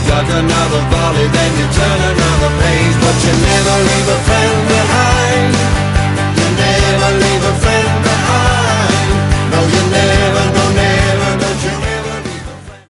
Another volley, then you turn another page, but you never leave a friend behind.